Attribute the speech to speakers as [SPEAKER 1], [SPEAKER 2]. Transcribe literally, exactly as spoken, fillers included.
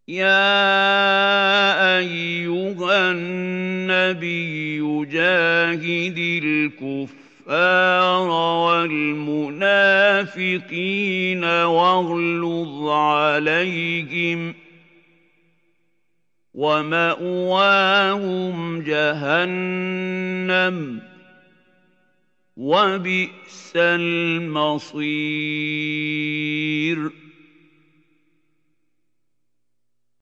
[SPEAKER 1] يَا أَيُّهَا النَّبِيُّ جَاهِدِ الْكُفَّارَ وَالْمُنَافِقِينَ وَاغْلُظْ عَلَيْهِمْ ۚ وَمَأْوَاهُمْ جَهَنَّمُ ۖ وَبِئْسَ الْمَصِيرُ